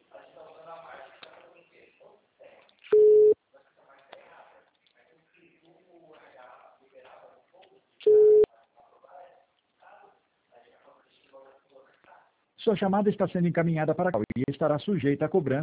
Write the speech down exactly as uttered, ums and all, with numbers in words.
Sua chamada está sendo encaminhada para e estará sujeita a cobrança.